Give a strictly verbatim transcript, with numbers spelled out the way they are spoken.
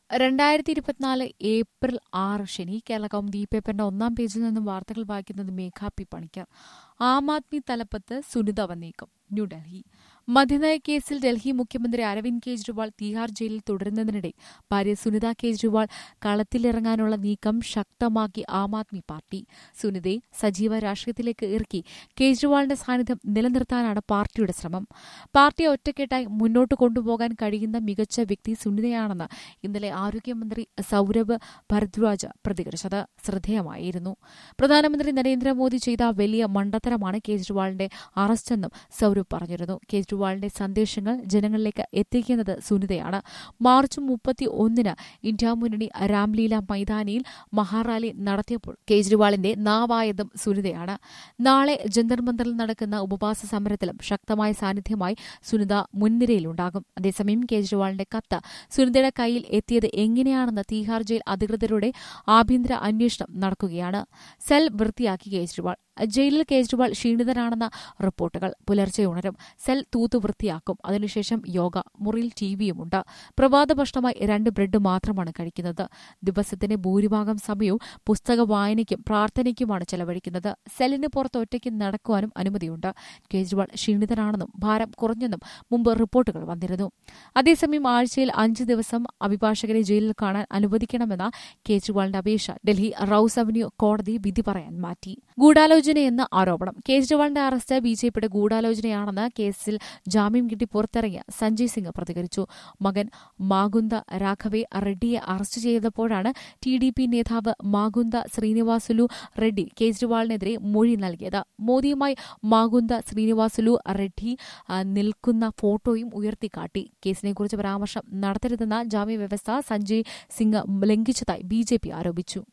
രണ്ടായിരത്തി ഇരുപത്തിനാല് ഏപ്രിൽ ആറ് ശനി കേരള കൗമുദി പേപ്പറിന്റെ ഒന്നാം പേജിൽ നിന്നും വാർത്തകൾ വായിക്കുന്നത് മേഘാ പി പണിക്കർ. ആം ആദ്മി തലപ്പത്ത് സുനിത വന്നേക്കും. ന്യൂഡൽഹി. മദ്യനയ കേസിൽ ഡൽഹി മുഖ്യമന്ത്രി അരവിന്ദ് കെജ്രിവാൾ തീഹാർ ജയിലിൽ തുടരുന്നതിനിടെ ഭാര്യ സുനിത കേജ്രിവാൾ കളത്തിലിറങ്ങാനുള്ള നീക്കം ശക്തമാക്കി ആം ആദ്മി പാർട്ടി. സുനിതയെ സജീവ രാഷ്ട്രീയത്തിലേക്ക് ഇറക്കി കേജ്രിവാളിന്റെ സാന്നിധ്യം നിലനിർത്താനാണ് പാർട്ടിയുടെ ശ്രമം. പാർട്ടിയെ ഒറ്റക്കെട്ടായി മുന്നോട്ട് കൊണ്ടുപോകാൻ കഴിയുന്ന മികച്ച വ്യക്തി സുനിതയാണെന്ന് ഇന്നലെ ആരോഗ്യമന്ത്രി സൌരഭ് ഭരദ്വാജ് പ്രതികരിച്ചത് ശ്രദ്ധേയമായിരുന്നു. പ്രധാനമന്ത്രി നരേന്ദ്രമോദി ചെയ്ത വലിയ മണ്ടത്തരമാണ് കേജ്രിവാളിന്റെ അറസ്റ്റെന്നും സൌരഭ് പറഞ്ഞിരുന്നു. കേജ്രിവാളിന്റെ സന്ദേശങ്ങൾ ജനങ്ങളിലേക്ക് എത്തിക്കുന്നത് സുനിതയാണ്. മാർച്ച് മുപ്പത്തി ഒന്നിന് ഇന്ത്യ മുന്നണി രാംലീല മൈതാനിയിൽ മഹാറാലി നടത്തിയപ്പോൾ കേജ്രിവാളിന്റെ നാവായതും സുനിതയാണ്. നാളെ ജന്തർ മന്ദറിൽ നടക്കുന്ന ഉപവാസ സമരത്തിലും ശക്തമായ സാന്നിധ്യമായി സുനിത മുൻനിരയിലുണ്ടാകും. അതേസമയം കേജ്രിവാളിന്റെ കത്ത് സുനിതയുടെ കയ്യിൽ എത്തിയത് എങ്ങനെയാണെന്ന് തീഹാർ ജയിൽ അധികൃതരുടെ ആഭ്യന്തര അന്വേഷണം നടക്കുകയാണ്. സെൽ വൃത്തിയാക്കി കേജ്രിവാൾ. ജയിലിൽ കേജ്രിവാൾ ക്ഷീണിതനാണെന്ന റിപ്പോർട്ടുകൾ. പുലർച്ചെ ഉണരും, സെൽ തൂത്തു വൃത്തിയാക്കും. അതിനുശേഷം യോഗ. മുറിയിൽ ടിവിയുമുണ്ട്. പ്രഭാത ഭക്ഷണമായി രണ്ട് ബ്രെഡ് മാത്രമാണ് കഴിക്കുന്നത്. ദിവസത്തിന്റെ ഭൂരിഭാഗം സമയവും പുസ്തക വായനയ്ക്കും പ്രാർത്ഥനയ്ക്കുമാണ് ചെലവഴിക്കുന്നത്. സെല്ലിന് പുറത്ത് ഒറ്റയ്ക്ക് നടക്കുവാനും അനുമതിയുണ്ട്. കേജ്രിവാൾ ക്ഷീണിതനാണെന്നും ഭാരം കുറഞ്ഞെന്നും മുമ്പ് റിപ്പോർട്ടുകൾ വന്നിരുന്നു. അതേസമയം ആഴ്ചയിൽ അഞ്ച് ദിവസം അഭിഭാഷകരെ ജയിലിൽ കാണാൻ അനുവദിക്കണമെന്ന കേജ്രിവാളിന്റെ അപേക്ഷ ഡൽഹി റൌസ് അവന്യൂ കോടതി വിധി പറയാൻ മാറ്റി. ഗൂഢാലോചനയെന്ന് ആരോപണം. കേജ്രിവാളിന്റെ അറസ്റ്റ് ബിജെപിയുടെ ഗൂഢാലോചനയാണെന്ന് കേസിൽ ജാമ്യം കിട്ടി പുറത്തിറങ്ങിയ സഞ്ജയ് സിംഗ് പ്രതികരിച്ചു. മകൻ മാഗുന്ത രാഘവെ റെഡ്ഡിയെ അറസ്റ്റ് ചെയ്തപ്പോഴാണ് ടി ഡി പി നേതാവ് മാഗുന്ത ശ്രീനിവാസുലു റെഡ്ഡി കേജ്രിവാളിനെതിരെ മൊഴി നൽകിയത്. മോദിയുമായി മാഗുന്ത ശ്രീനിവാസുലു റെഡ്ഡി നിൽക്കുന്ന ഫോട്ടോയും ഉയർത്തിക്കാട്ടി. കേസിനെക്കുറിച്ച് പരാമർശം നടത്തരുതെന്ന ജാമ്യവ്യവസ്ഥ സഞ്ജയ് സിംഗ് ലംഘിച്ചതായി ബിജെപി ആരോപിച്ചു.